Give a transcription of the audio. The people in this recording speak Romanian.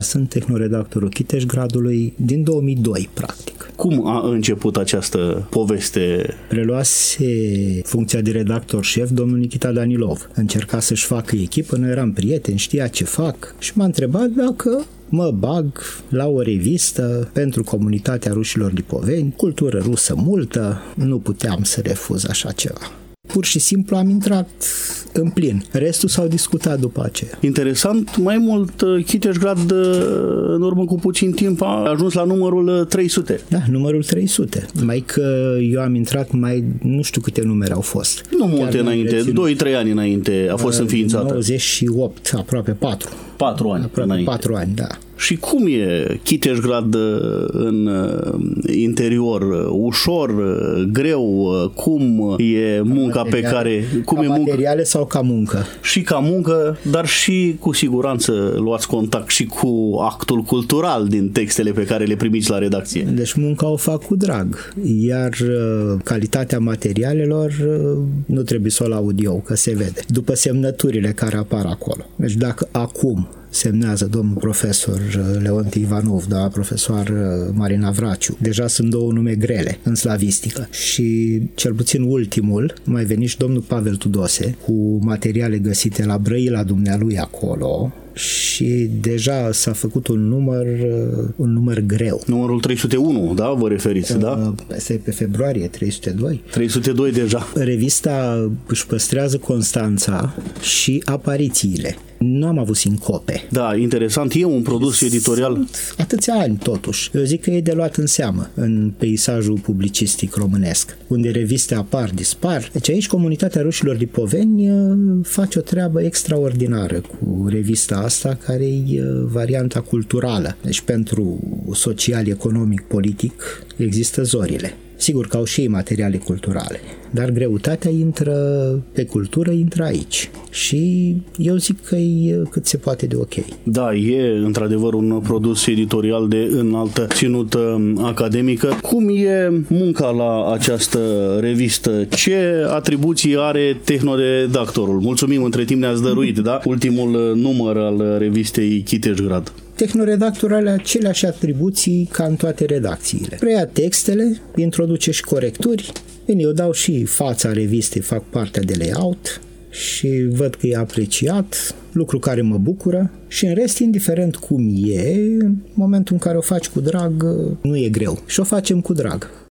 Sunt tehnoredactorul Chiteșgradului din 2002, practic. Cum a început această poveste? Preluase funcția de redactor șef domnul Nichita Danilov. Încerca să-și facă echipă, noi eram prieteni, știa ce fac și m-a întrebat dacă mă bag la o revistă pentru comunitatea rușilor lipoveni, cultură rusă multă, nu puteam să refuz așa ceva. Pur și simplu am intrat în plin. Restul s-au discutat după aceea. Interesant, mai mult Chiteșgrad în urmă cu puțin timp a ajuns la numărul 300. Da, numărul 300. Mai că eu am intrat nu știu câte numere au fost. Nu multe înainte, 2-3 ani înainte a fost înființată. 98, aproape 4. 4 ani înainte. 4 ani, da. Și cum e Chiteșgrad în interior? Ușor, greu? Cum e munca pe care... Cum e materiale sau ca muncă? Și ca muncă, dar și cu siguranță luați contact și cu actul cultural din textele pe care le primiți la redacție. Deci munca o fac cu drag, iar calitatea materialelor nu trebuie să o laud eu, că se vede. După semnăturile care apar acolo. Deci dacă acum semnează domnul profesor Leonti Ivanov, da, profesor Marina Vraciu. Deja sunt 2 nume grele în slavistică. Și cel puțin ultimul, mai venit și domnul Pavel Tudose, cu materiale găsite la Brăila dumnealui acolo, și deja s-a făcut un număr greu. Numărul 301, da? Vă referiți, da? Asta e pe februarie, 302. 302 deja. Revista își păstrează constanța și aparițiile. Nu am avut sincope. Da, interesant. E un produs editorial. Sunt atâția ani, totuși. Eu zic că e de luat în seamă în peisajul publicistic românesc, unde reviste apar, dispar. Deci aici comunitatea rușilor lipoveni face o treabă extraordinară cu revista asta, care e varianta culturală. Deci pentru social, economic, politic există zorile. Sigur că au și ei materiale culturale, dar greutatea intră pe cultură, intră aici. Și eu zic că e cât se poate de ok. Da, e într-adevăr un produs editorial de înaltă ținută academică. Cum e munca la această revistă? Ce atribuții are tehnoredactorul? Mulțumim, între timp ne-ați dăruit, da? Ultimul număr al revistei Chiteșgrad. Tehnoredactorul are aceleași atribuții ca în toate redacțiile. Preia textele, introduce și corecturi. Bine, eu dau și fața revistei, fac partea de layout și văd că e apreciat, lucru care mă bucură și în rest, indiferent cum e, în momentul în care o faci cu drag, nu e greu și o facem cu drag.